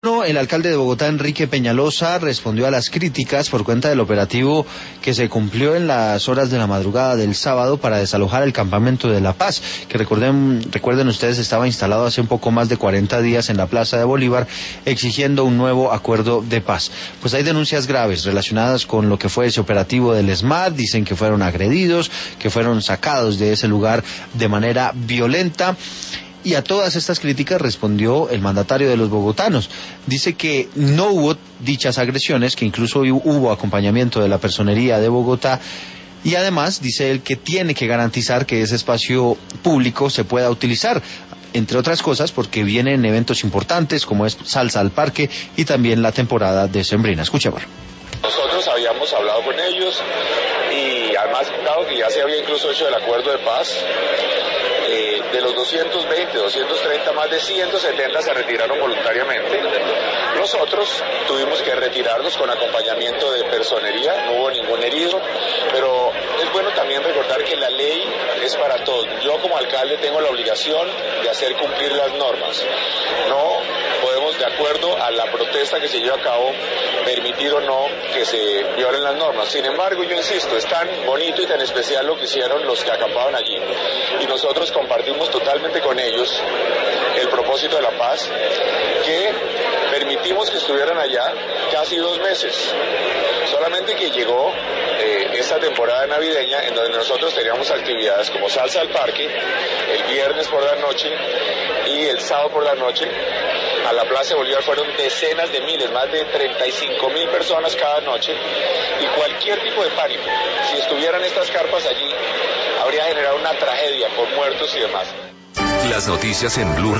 No, el alcalde de Bogotá, Enrique Peñalosa, respondió a las críticas por cuenta del operativo que se cumplió en las horas de la madrugada del sábado para desalojar el campamento de La Paz, que recuerden ustedes estaba instalado hace un poco más de 40 días en la Plaza de Bolívar, exigiendo un nuevo acuerdo de paz. Pues hay denuncias graves relacionadas con lo que fue ese operativo del ESMAD, dicen que fueron agredidos, que fueron sacados de ese lugar de manera violenta. Y a todas estas críticas respondió el mandatario de los bogotanos. Dice que no hubo dichas agresiones, que incluso hubo acompañamiento de la Personería de Bogotá. Y además dice él que tiene que garantizar que ese espacio público se pueda utilizar, entre otras cosas porque vienen eventos importantes como es Salsa al Parque y también la temporada decembrina. Escuchemos. Nosotros habíamos hablado con ellos y además dado que ya se había incluso hecho el acuerdo de paz, de los 220, 230, más de 170 se retiraron voluntariamente. Nosotros tuvimos que retirarnos con acompañamiento de personería, no hubo ningún herido, pero es bueno también recordar que la ley es para todos. Yo como alcalde tengo la obligación de hacer cumplir las normas. No podemos, de acuerdo a la protesta que se lleva a cabo, permitir o no que se violen las normas. Sin embargo, yo insisto, es tan bonito y tan especial lo que hicieron los que acampaban allí. Y nosotros compartimos totalmente con ellos el propósito de la paz, que permitimos que estuvieran allá casi 2 meses. Solamente que llegó esta temporada navideña en donde nosotros teníamos actividades como Salsa al Parque, el viernes por la noche y el sábado por la noche. A la Plaza de Bolívar fueron decenas de miles, más de 35.000 personas cada noche, y cualquier tipo de pánico, si estuvieran estas carpas allí, habría generado una tragedia por muertos y demás. Las noticias en Blue